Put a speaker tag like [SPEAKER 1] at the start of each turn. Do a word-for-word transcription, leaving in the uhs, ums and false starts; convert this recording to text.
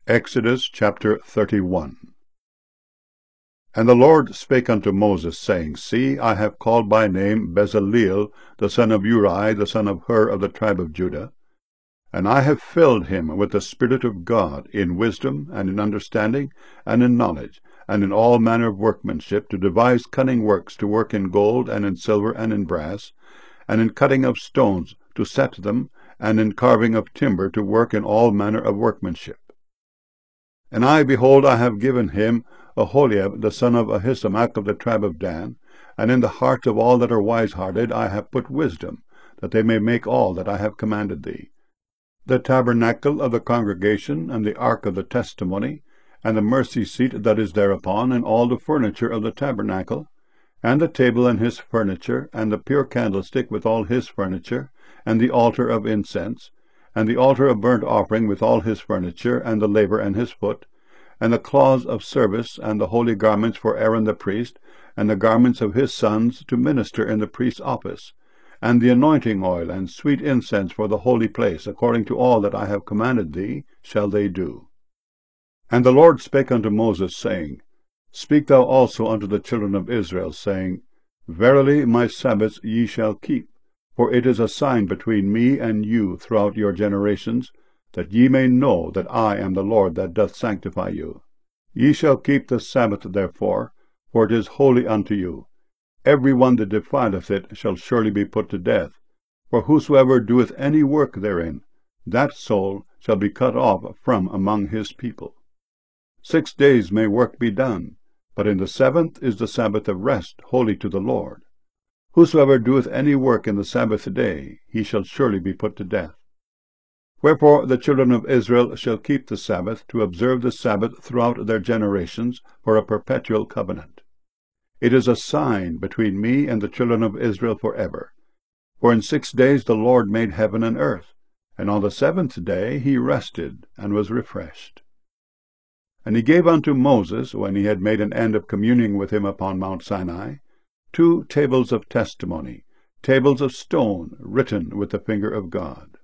[SPEAKER 1] Exodus chapter thirty-one. And the Lord spake unto Moses, saying, See, I have called by name Bezaleel, the son of Uri, the son of Hur, of the tribe of Judah, and I have filled him with the Spirit of God, in wisdom, and in understanding, and in knowledge, and in all manner of workmanship, to devise cunning works, to work in gold, and in silver, and in brass, and in cutting of stones, to set them, and in carving of timber, to work in all manner of workmanship. And I, behold, I have given him Aholiab, the son of Ahisamach, of the tribe of Dan, and in the hearts of all that are wise-hearted I have put wisdom, that they may make all that I have commanded thee: the tabernacle of the congregation, and the ark of the testimony, and the mercy seat that is thereupon, and all the furniture of the tabernacle, and the table and his furniture, and the pure candlestick with all his furniture, and the altar of incense, and the altar of burnt offering with all his furniture, and the laver and his foot, and the cloths of service, and the holy garments for Aaron the priest, and the garments of his sons to minister in the priest's office, and the anointing oil, and sweet incense for the holy place, according to all that I have commanded thee, shall they do. And the Lord spake unto Moses, saying, Speak thou also unto the children of Israel, saying, Verily my Sabbaths ye shall keep, for it is a sign between me and you throughout your generations, that ye may know that I am the Lord that doth sanctify you. Ye shall keep the Sabbath therefore, for it is holy unto you. Every one that defileth it shall surely be put to death. For whosoever doeth any work therein, that soul shall be cut off from among his people. Six days may work be done, but in the seventh is the Sabbath of rest, holy to the Lord. Whosoever doeth any work in the Sabbath day, he shall surely be put to death. Wherefore the children of Israel shall keep the Sabbath, to observe the Sabbath throughout their generations, for a perpetual covenant. It is a sign between me and the children of Israel forever. For in six days the Lord made heaven and earth, and on the seventh day he rested, and was refreshed. And he gave unto Moses, when he had made an end of communing with him upon Mount Sinai, two tables of testimony, tables of stone, written with the finger of God.